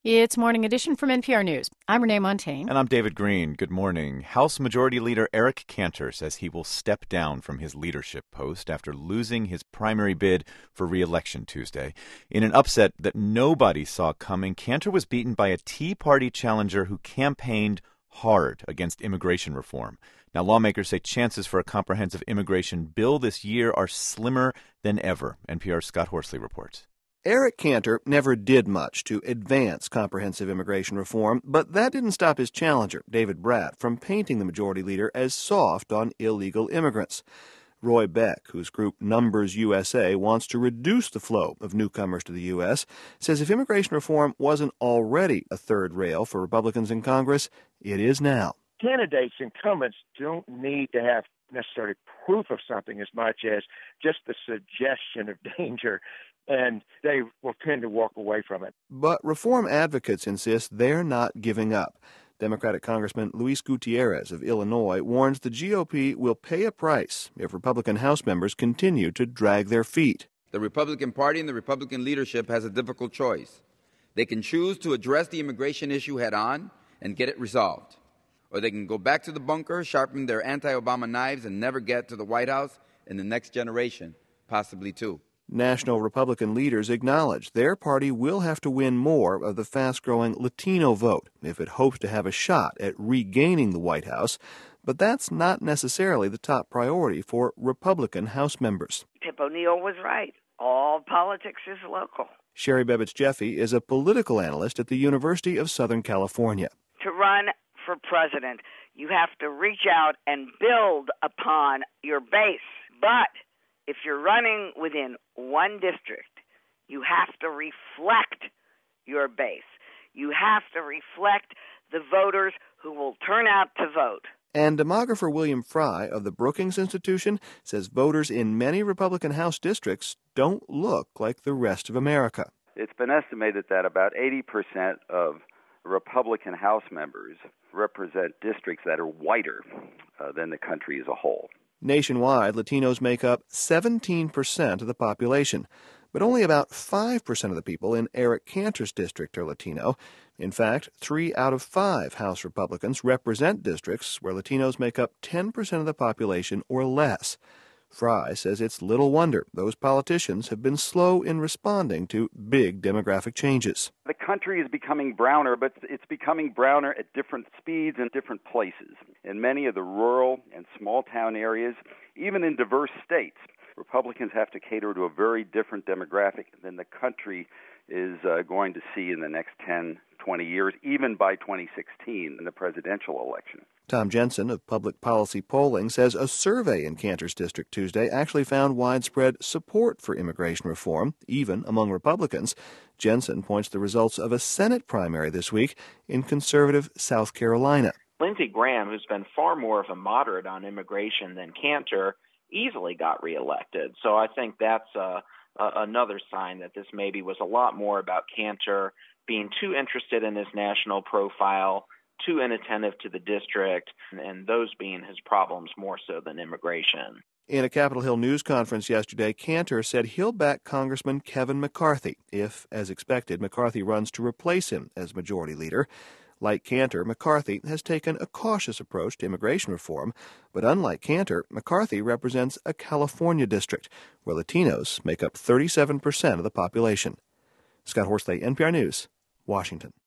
It's Morning Edition from NPR News. I'm Renee Montaigne. And I'm David Green. Good morning. House Majority Leader Eric Cantor says he will step down from his leadership post after losing his primary bid for re-election Tuesday. In an upset that nobody saw coming, Cantor was beaten by a Tea Party challenger who campaigned hard against immigration reform. Now, lawmakers say chances for a comprehensive immigration bill this year are slimmer than ever. NPR's Scott Horsley reports. Eric Cantor never did much to advance comprehensive immigration reform, but that didn't stop his challenger, David Brat, from painting the majority leader as soft on illegal immigrants. Roy Beck, whose group Numbers USA wants to reduce the flow of newcomers to the U.S., says if immigration reform wasn't already a third rail for Republicans in Congress, it is now. Candidates, incumbents, don't need to have necessarily proof of something as much as just the suggestion of danger, and they will tend to walk away from it. But reform advocates insist they're not giving up. Democratic Congressman Luis Gutierrez of Illinois warns the GOP will pay a price if Republican House members continue to drag their feet. The Republican Party and the Republican leadership has a difficult choice. They can choose to address the immigration issue head on and get it resolved. Or they can go back to the bunker, sharpen their anti-Obama knives, and never get to the White House in the next generation, possibly two. National Republican leaders acknowledge their party will have to win more of the fast-growing Latino vote if it hopes to have a shot at regaining the White House. But that's not necessarily the top priority for Republican House members. Tip O'Neill was right. All politics is local. Sherry Bebich Jeffy is a political analyst at the University of Southern California. To run for president, you have to reach out and build upon your base. But if you're running within one district, you have to reflect your base. You have to reflect the voters who will turn out to vote. And demographer William Fry of the Brookings Institution says voters in many Republican House districts don't look like the rest of America. It's been estimated that about 80% of Republican House members represent districts that are whiter than the country as a whole. Nationwide, Latinos make up 17% of the population, but only about 5% of the people in Eric Cantor's district are Latino. In fact, 3 out of 5 House Republicans represent districts where Latinos make up 10% of the population or less. Fry says it's little wonder those politicians have been slow in responding to big demographic changes. The country is becoming browner, but it's becoming browner at different speeds and different places. In many of the rural and small town areas, even in diverse states, Republicans have to cater to a very different demographic than the country is going to see in the next 10, 20 years, even by 2016 in the presidential election. Tom Jensen of Public Policy Polling says a survey in Cantor's district Tuesday actually found widespread support for immigration reform, even among Republicans. Jensen points to the results of a Senate primary this week in conservative South Carolina. Lindsey Graham, who's been far more of a moderate on immigration than Cantor, easily got reelected. So I think that's another sign that this maybe was a lot more about Cantor being too interested in his national profile, too inattentive to the district, and those being his problems more so than immigration. In a Capitol Hill news conference yesterday, Cantor said he'll back Congressman Kevin McCarthy if, as expected, McCarthy runs to replace him as majority leader. Like Cantor, McCarthy has taken a cautious approach to immigration reform, but unlike Cantor, McCarthy represents a California district where Latinos make up 37% of the population. Scott Horsley, NPR News, Washington.